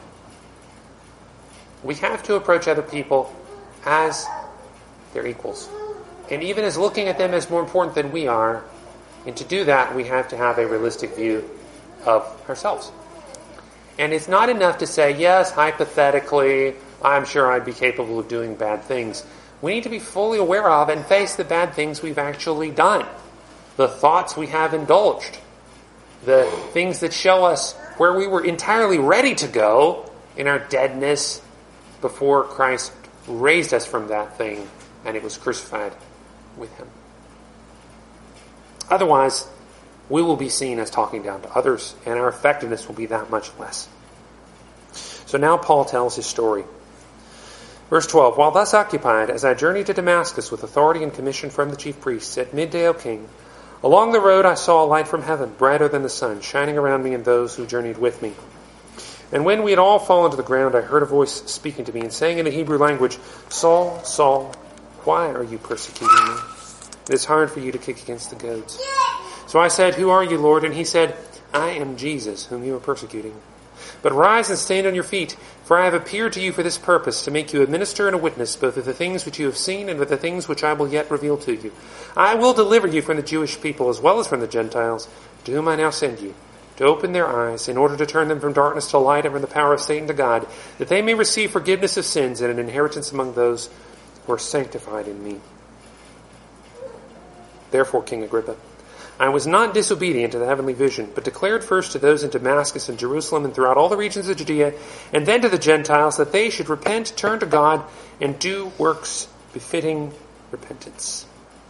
S1: We have to approach other people as their equals. And even as looking at them as more important than we are. And to do that, we have to have a realistic view of ourselves. And it's not enough to say, yes, hypothetically, I'm sure I'd be capable of doing bad things. We need to be fully aware of and face the bad things we've actually done. The thoughts we have indulged. The things that show us where we were entirely ready to go in our deadness before Christ raised us from that thing and it was crucified with him. Otherwise, we will be seen as talking down to others, and our effectiveness will be that much less. So now Paul tells his story. Verse twelve, while thus occupied, as I journeyed to Damascus with authority and commission from the chief priests, at midday, O king, along the road I saw a light from heaven, brighter than the sun, shining around me and those who journeyed with me. And when we had all fallen to the ground, I heard a voice speaking to me and saying in the Hebrew language, Saul, Saul, why are you persecuting me? It is hard for you to kick against the goads. So I said, who are you, Lord? And he said, I am Jesus, whom you are persecuting. But rise and stand on your feet, for I have appeared to you for this purpose, to make you a minister and a witness, both of the things which you have seen and of the things which I will yet reveal to you. I will deliver you from the Jewish people as well as from the Gentiles, to whom I now send you, to open their eyes, in order to turn them from darkness to light and from the power of Satan to God, that they may receive forgiveness of sins and an inheritance among those who are sanctified in me. Therefore, King Agrippa, I was not disobedient to the heavenly vision, but declared first to those in Damascus and Jerusalem and throughout all the regions of Judea, and then to the Gentiles, that they should repent, turn to God, and do works befitting repentance.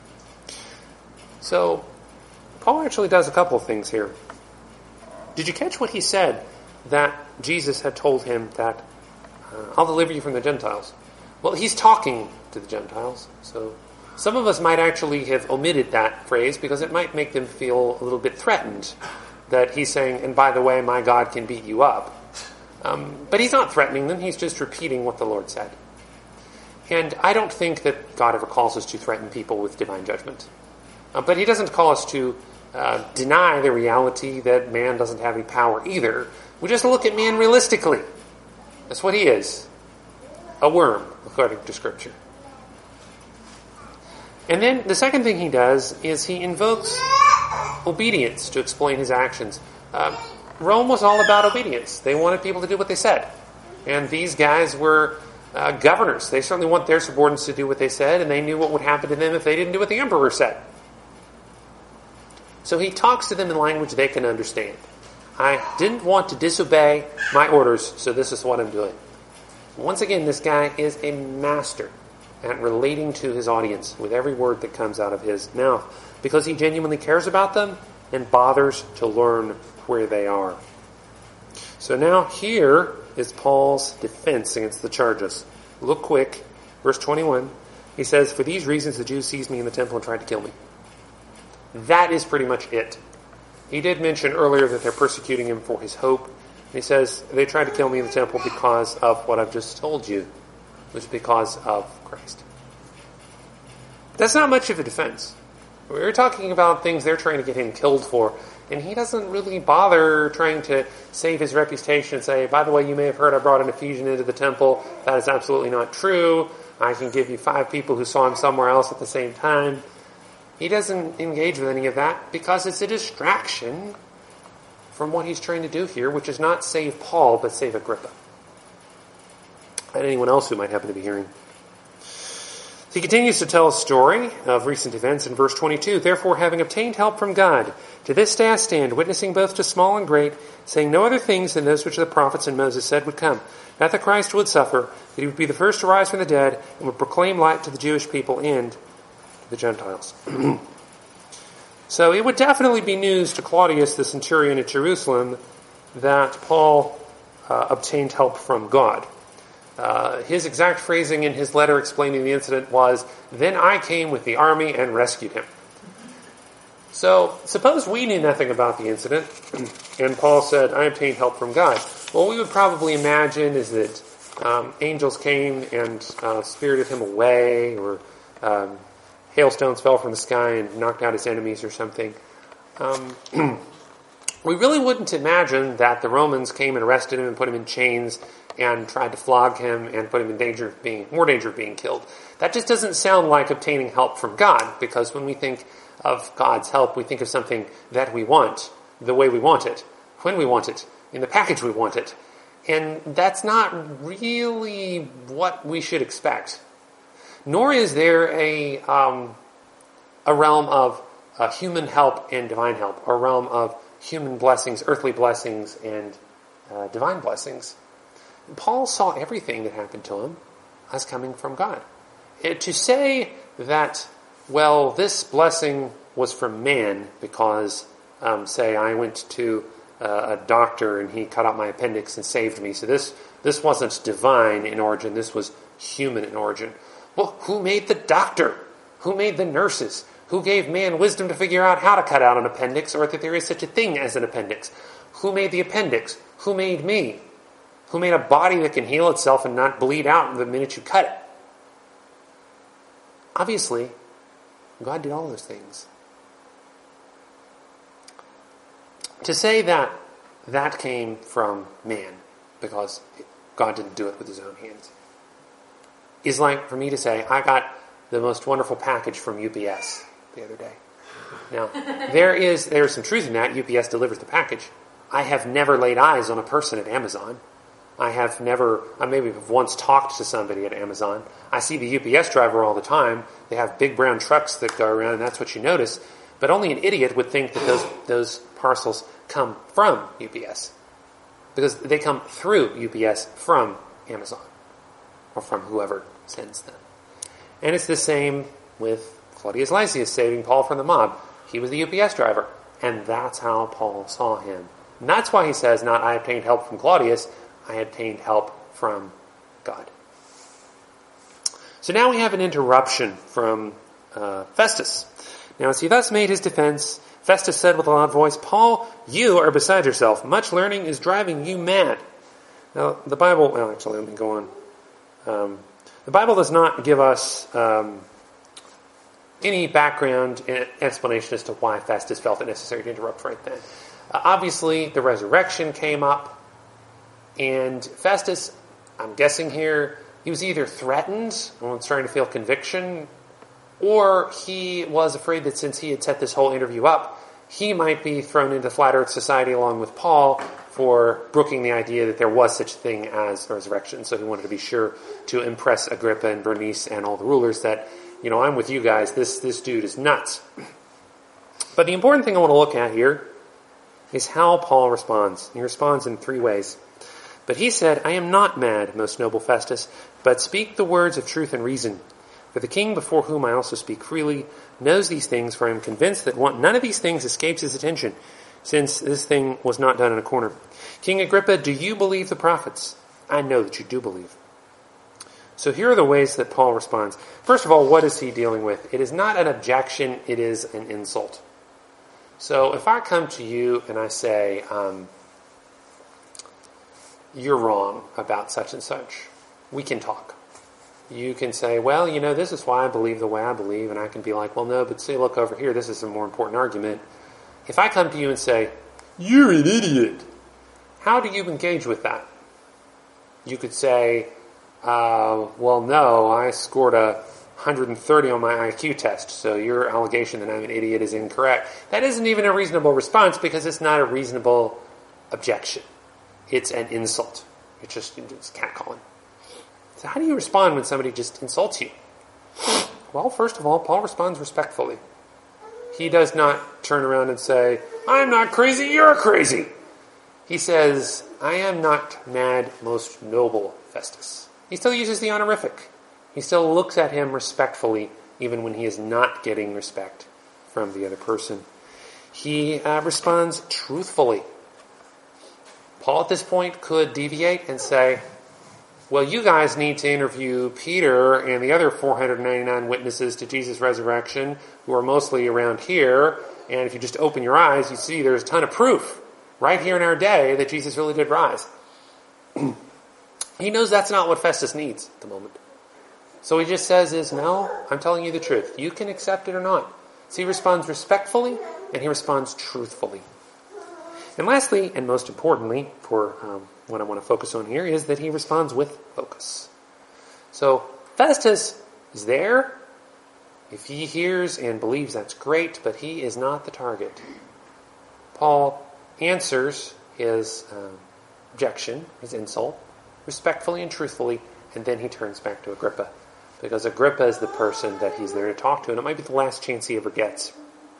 S1: So, Paul actually does a couple of things here. Did you catch what he said? That Jesus had told him that, uh, I'll deliver you from the Gentiles. Well, he's talking to the Gentiles, so some of us might actually have omitted that phrase because it might make them feel a little bit threatened that he's saying, and by the way, my God can beat you up. Um, but he's not threatening them, he's just repeating what the Lord said. And I don't think that God ever calls us to threaten people with divine judgment. Uh, but he doesn't call us to uh, deny the reality that man doesn't have any power either. We just look at man realistically. That's what he is. A worm, according to Scripture. And then the second thing he does is he invokes obedience to explain his actions. Uh, Rome was all about obedience. They wanted people to do what they said. And these guys were uh, governors. They certainly want their subordinates to do what they said, and they knew what would happen to them if they didn't do what the emperor said. So he talks to them in language they can understand. I didn't want to disobey my orders, so this is what I'm doing. Once again, this guy is a master at relating to his audience with every word that comes out of his mouth, because he genuinely cares about them and bothers to learn where they are. So now here is Paul's defense against the charges. Look quick, verse twenty-one. He says, "For these reasons the Jews seized me in the temple and tried to kill me." That is pretty much it. He did mention earlier that they're persecuting him for his hope. He says, they tried to kill me in the temple because of what I've just told you, which is because of Christ. That's not much of a defense. We're talking about things they're trying to get him killed for, and he doesn't really bother trying to save his reputation and say, by the way, you may have heard I brought an Ephesian into the temple. That is absolutely not true. I can give you five people who saw him somewhere else at the same time. He doesn't engage with any of that because it's a distraction from what he's trying to do here, which is not save Paul, but save Agrippa. And anyone else who might happen to be hearing. He continues to tell a story of recent events in verse twenty-two. "Therefore, having obtained help from God, to this day I stand, witnessing both to small and great, saying no other things than those which the prophets and Moses said would come. That the Christ would suffer, that he would be the first to rise from the dead, and would proclaim light to the Jewish people and to the Gentiles." So it would definitely be news to Claudius, the centurion at Jerusalem, that Paul uh, obtained help from God. Uh, his exact phrasing in his letter explaining the incident was, "Then I came with the army and rescued him." So, suppose we knew nothing about the incident, and Paul said, "I obtained help from God." What we would probably imagine is that um, angels came and uh, spirited him away, or um, hailstones fell from the sky and knocked out his enemies or something. Um, we really wouldn't imagine that the Romans came and arrested him and put him in chains and tried to flog him and put him in danger of being, more danger of being killed. That just doesn't sound like obtaining help from God, because when we think of God's help, we think of something that we want, the way we want it, when we want it, in the package we want it. And that's not really what we should expect. Nor is there a um, a realm of uh, human help and divine help, or a realm of human blessings, earthly blessings, and uh, divine blessings. Paul saw everything that happened to him as coming from God. It, to say that, well, this blessing was from man because, um, say, I went to uh, a doctor and he cut out my appendix and saved me, so this this wasn't divine in origin, this was human in origin. Well, who made the doctor? Who made the nurses? Who gave man wisdom to figure out how to cut out an appendix, or that there is such a thing as an appendix? Who made the appendix? Who made me? Who made a body that can heal itself and not bleed out the minute you cut it? Obviously, God did all those things. To say that that came from man, because God didn't do it with his own hands, is like for me to say, I got the most wonderful package from U P S the other day. Now, there is there is some truth in that. U P S delivers the package. I have never laid eyes on a person at Amazon. I have never, I maybe have once talked to somebody at Amazon. I see the U P S driver all the time. They have big brown trucks that go around, and that's what you notice. But only an idiot would think that those those parcels come from U P S, because they come through U P S from Amazon, or from whoever sends them. And it's the same with Claudius Lysias saving Paul from the mob. He was the U P S driver, and that's how Paul saw him. And that's why he says, not I obtained help from Claudius, I obtained help from God. So now we have an interruption from uh, Festus. Now as he thus made his defense, Festus said with a loud voice, Paul, you are beside yourself. Much learning is driving you mad. Now the Bible, well actually let me go on. Um, the Bible does not give us um, any background and explanation as to why Festus felt it necessary to interrupt right then. Uh, obviously, the resurrection came up, and Festus, I'm guessing here, he was either threatened and was trying to feel conviction, or he was afraid that since he had set this whole interview up, he might be thrown into flat earth society along with Paul for brooking the idea that there was such a thing as the resurrection. So he wanted to be sure to impress Agrippa and Bernice and all the rulers that, you know, I'm with you guys. This, this dude is nuts. But the important thing I want to look at here is how Paul responds. He responds in three ways. But he said, I am not mad, most noble Festus, but speak the words of truth and reason. For the king before whom I also speak freely knows these things, for I am convinced that one, none of these things escapes his attention, since this thing was not done in a corner. King Agrippa, do you believe the prophets? I know that you do believe. So here are the ways that Paul responds. First of all, what is he dealing with? It is not an objection, it is an insult. So if I come to you and I say, um, you're wrong about such and such, we can talk. You can say, well, you know, this is why I believe the way I believe, and I can be like, well, no, but see, look over here, this is a more important argument. If I come to you and say, you're an idiot, how do you engage with that? You could say, uh, well, no, I scored a one hundred thirty on my I Q test, so your allegation that I'm an idiot is incorrect. That isn't even a reasonable response because it's not a reasonable objection. It's an insult. It's just it's catcalling. So how do you respond when somebody just insults you? Well, first of all, Paul responds respectfully. He does not turn around and say, I'm not crazy, you're crazy. He says, I am not mad, most noble Festus. He still uses the honorific. He still looks at him respectfully, even when he is not getting respect from the other person. He uh, responds truthfully. Paul at this point could deviate and say, well, you guys need to interview Peter and the other four hundred ninety-nine witnesses to Jesus' resurrection who are mostly around here. And if you just open your eyes, you see there's a ton of proof right here in our day that Jesus really did rise. He knows that's not what Festus needs at the moment. So he just says is, no, I'm telling you the truth. You can accept it or not. So he responds respectfully and he responds truthfully. And lastly, and most importantly, for um, what I want to focus on here, is that he responds with focus. So Festus is there. If he hears and believes, that's great, but he is not the target. Paul answers his uh, objection, his insult, respectfully and truthfully, and then he turns back to Agrippa, because Agrippa is the person that he's there to talk to, and it might be the last chance he ever gets.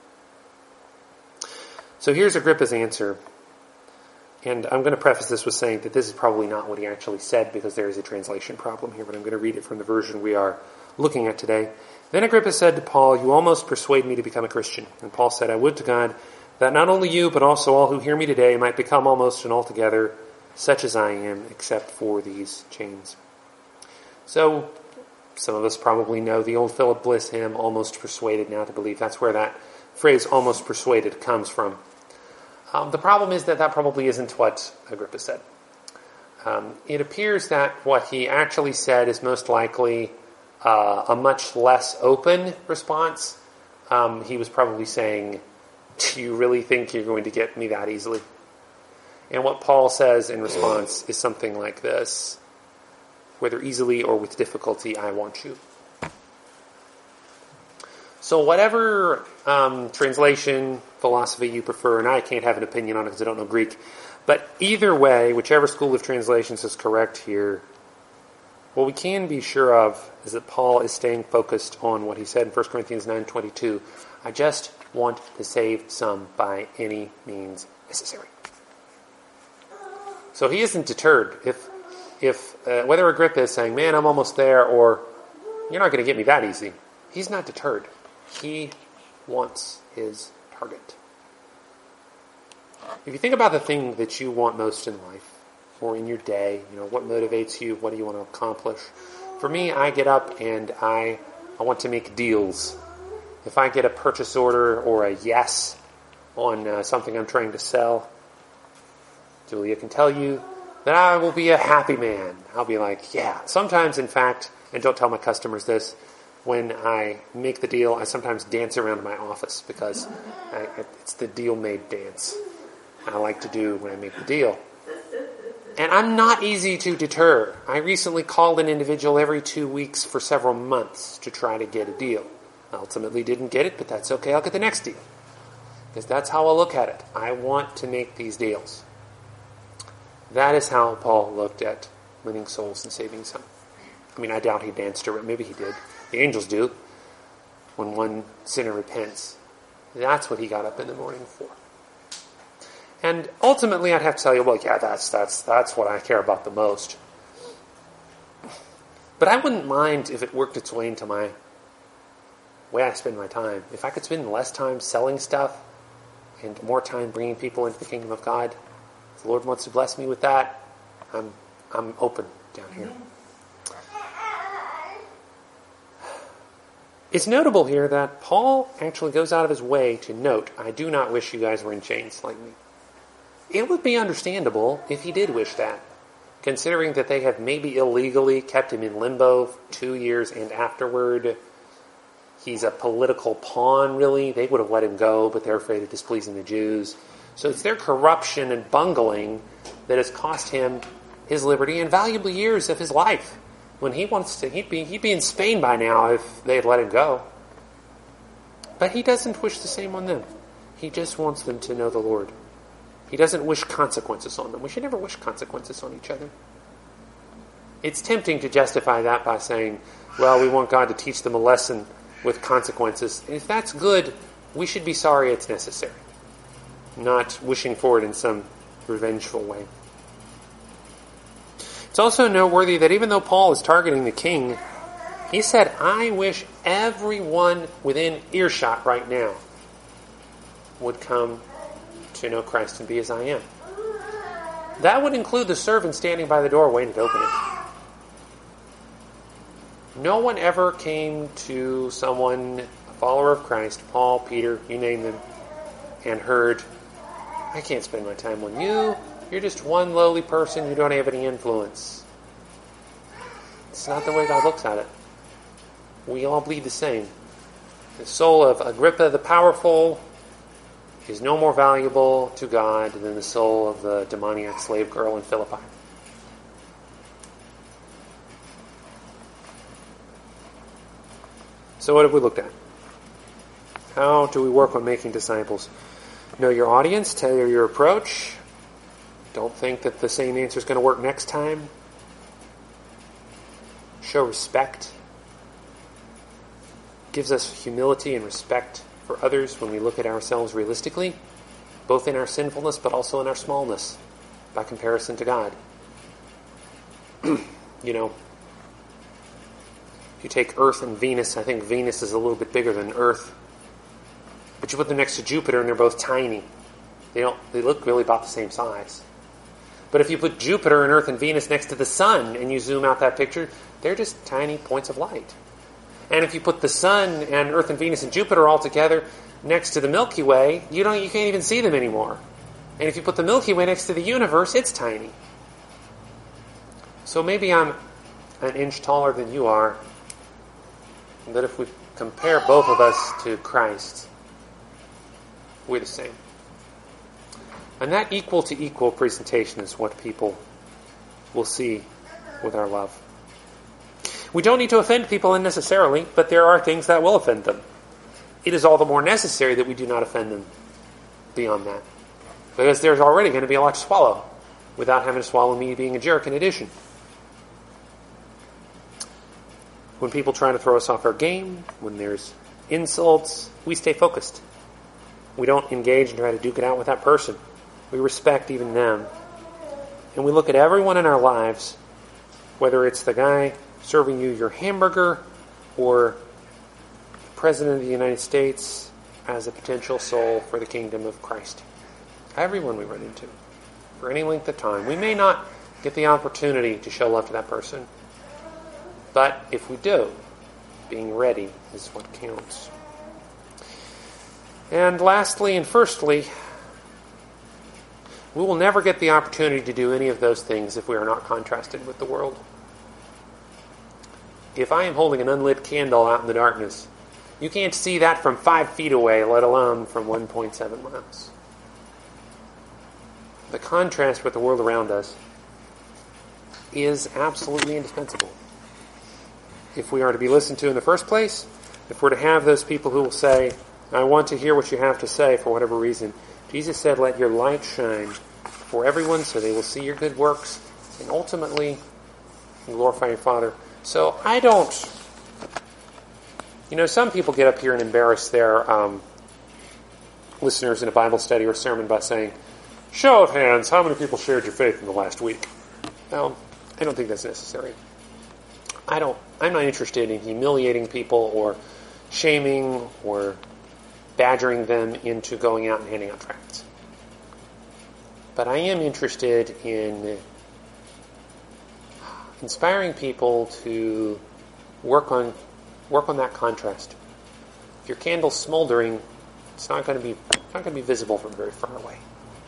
S1: So here's Agrippa's answer. And I'm going to preface this with saying that this is probably not what he actually said because there is a translation problem here, but I'm going to read it from the version we are looking at today. Then Agrippa said to Paul, you almost persuade me to become a Christian. And Paul said, I would to God that not only you, but also all who hear me today might become almost and altogether such as I am, except for these chains. So some of us probably know the old Philip Bliss hymn, Almost Persuaded Now to Believe. That's where that phrase, almost persuaded, comes from. Um, the problem is that that probably isn't what Agrippa said. Um, it appears that what he actually said is most likely uh, a much less open response. Um, he was probably saying, do you really think you're going to get me that easily? And what Paul says in response is something like this, whether easily or with difficulty, I want you. So whatever um, translation, philosophy you prefer, and I can't have an opinion on it because I don't know Greek, but either way, whichever school of translations is correct here, what we can be sure of is that Paul is staying focused on what he said in First Corinthians nine twenty-two. I just want to save some by any means necessary. So he isn't deterred. If, if uh, whether Agrippa is saying, man, I'm almost there, or you're not going to get me that easy, he's not deterred. He wants his target. If you think about the thing that you want most in life, or in your day, you know, what motivates you, what do you want to accomplish? For me, I get up and I, I want to make deals. If I get a purchase order or a yes on uh, something I'm trying to sell, Julia can tell you that I will be a happy man. I'll be like, yeah. Sometimes, in fact, and don't tell my customers this, when I make the deal, I sometimes dance around my office because I, it's the deal-made dance I like to do when I make the deal. And I'm not easy to deter. I recently called an individual every two weeks for several months to try to get a deal. I ultimately didn't get it, but that's okay. I'll get the next deal. Because that's how I look at it. I want to make these deals. That is how Paul looked at winning souls and saving some. I mean, I doubt he danced around. Maybe he did. The angels do. When one sinner repents. That's what he got up in the morning for. And ultimately, I'd have to tell you, well, yeah, that's that's that's what I care about the most. But I wouldn't mind if it worked its way into my way I spend my time. If I could spend less time selling stuff and more time bringing people into the kingdom of God, if the Lord wants to bless me with that, I'm I'm open down here. It's notable here that Paul actually goes out of his way to note, I do not wish you guys were in chains like me. It would be understandable if he did wish that, considering that they have maybe illegally kept him in limbo for two years and afterward. He's a political pawn, really. They would have let him go, but they're afraid of displeasing the Jews. So it's their corruption and bungling that has cost him his liberty and valuable years of his life. When he wants to, he'd be, he'd be in Spain by now if they had let him go. But he doesn't wish the same on them. He just wants them to know the Lord. He doesn't wish consequences on them. We should never wish consequences on each other. It's tempting to justify that by saying, well, we want God to teach them a lesson with consequences. And if that's good, we should be sorry it's necessary. Not wishing for it in some revengeful way. It's also noteworthy that even though Paul is targeting the king, he said, I wish everyone within earshot right now would come to know Christ and be as I am. That would include the servant standing by the door waiting to open it. No one ever came to someone, a follower of Christ, Paul, Peter, you name them, and heard, I can't spend my time on you. You're just one lowly person. You don't have any influence. It's not the way God looks at it. We all bleed the same. The soul of Agrippa the powerful is no more valuable to God than the soul of the demoniac slave girl in Philippi. So what have we looked at? How do we work on making disciples? Know your audience, tailor your approach. Don't think that the same answer is going to work next time. Show respect. Gives us humility and respect for others when we look at ourselves realistically, both in our sinfulness but also in our smallness by comparison to God. You know, if you take Earth and Venus, I think Venus is a little bit bigger than Earth. But you put them next to Jupiter and they're both tiny. They don't. They look really about the same size. But if you put Jupiter and Earth and Venus next to the Sun and you zoom out that picture, they're just tiny points of light. And if you put the Sun and Earth and Venus and Jupiter all together next to the Milky Way, you don't. You can't even see them anymore. And if you put the Milky Way next to the universe, it's tiny. So maybe I'm an inch taller than you are. But if we compare both of us to Christ, we're the same. And that equal to equal presentation is what people will see with our love. We don't need to offend people unnecessarily, but there are things that will offend them. It is all the more necessary that we do not offend them beyond that. Because there's already going to be a lot to swallow without having to swallow me being a jerk in addition. When people try to throw us off our game, when there's insults, we stay focused. We don't engage and try to duke it out with that person. We respect even them. And we look at everyone in our lives, whether it's the guy serving you your hamburger or the President of the United States, as a potential soul for the kingdom of Christ. Everyone we run into, for any length of time. We may not get the opportunity to show love to that person, but if we do, being ready is what counts. And lastly and firstly, We will never get the opportunity to do any of those things if we are not contrasted with the world. If I am holding an unlit candle out in the darkness, you can't see that from five feet away, let alone from one point seven miles. The contrast with the world around us is absolutely indispensable. If we are to be listened to in the first place, if we're to have those people who will say, I want to hear what you have to say for whatever reason, Jesus said, let your light shine for everyone so they will see your good works and ultimately glorify your Father. So I don't, you know, some people get up here and embarrass their um, listeners in a Bible study or sermon by saying, show of hands, how many people shared your faith in the last week? Well, I don't think that's necessary. I don't, I'm not interested in humiliating people or shaming or badgering them into going out and handing out tracts. But I am interested in inspiring people to work on work on that contrast. If your candle's smoldering, it's not going to be it's not going to be visible from very far away.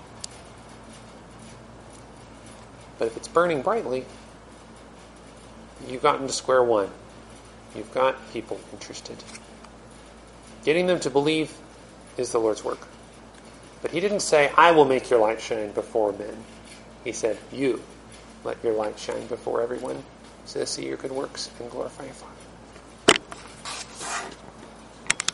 S1: But if it's burning brightly, you've gotten to square one. You've got people interested. Getting them to believe is the Lord's work. But he didn't say, I will make your light shine before men. He said, you let your light shine before everyone so they see your good works and glorify your Father.